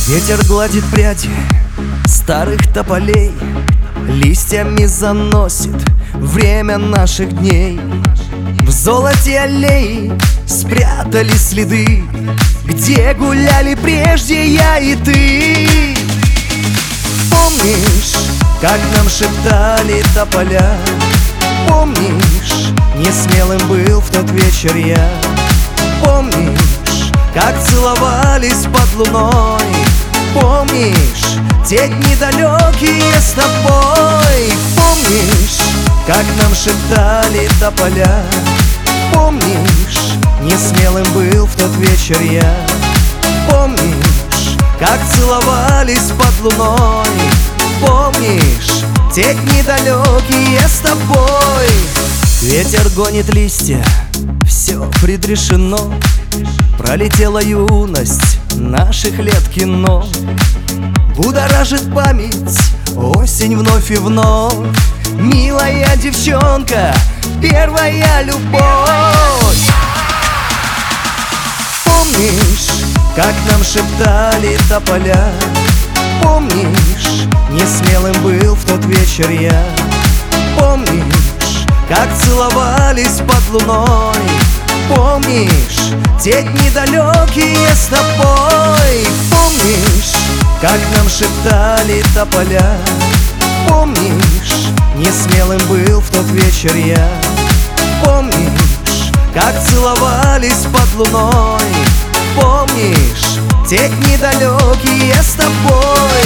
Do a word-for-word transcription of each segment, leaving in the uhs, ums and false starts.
Ветер гладит пряди старых тополей, листьями заносит время наших дней. В золоте аллеи спрятались следы, где гуляли прежде я и ты. Помнишь, как нам шептали тополя? Помнишь, несмелым был в тот вечер я? Помнишь, как целовались под луной? Помнишь, те дни далекие с тобой? Помнишь, как нам шептали тополя? Помнишь, несмелым был в тот вечер я? Помнишь, как целовались под луной? Помнишь, те дни далекие с тобой? Ветер гонит листья, все предрешено. Пролетела юность наших лет кино. Будоражит память осень вновь и вновь. Милая девчонка, первая любовь. Помнишь, как нам шептали тополя? Помнишь, несмелым был в тот вечер я? Помнишь, как целовались под луной? Помнишь, те дни далекие с тобой? Помнишь, как нам шептали тополя? Помнишь, несмелым был в тот вечер я? Помнишь, как целовались под луной? Помнишь, те дни далекие с тобой?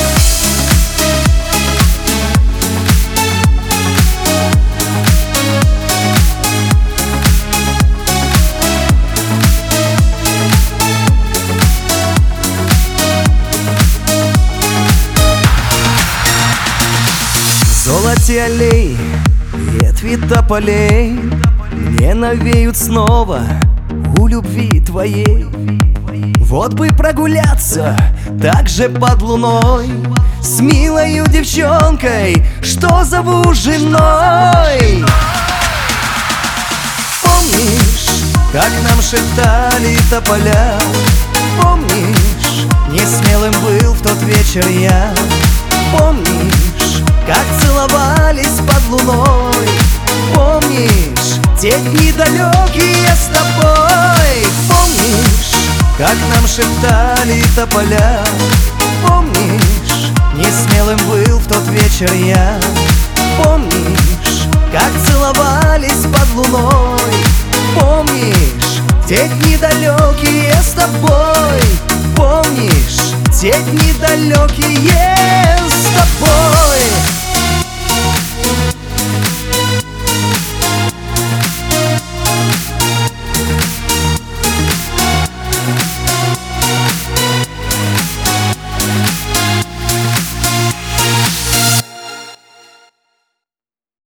В золоте аллей ветви тополей мне навеют снова у любви твоей. Вот бы прогуляться так же под луной с милою девчонкой, что зову женой. Помнишь, как нам шептали тополя? Помнишь, несмелым был в тот вечер я? Помнишь, как целовались под луной? Помнишь, те дни далекие с тобой? Помнишь, как нам шептали тополя? Помнишь, несмелым был в тот вечер я? Помнишь, как целовались под луной? Помнишь, те дни далекие с тобой? Помнишь, те дни далекие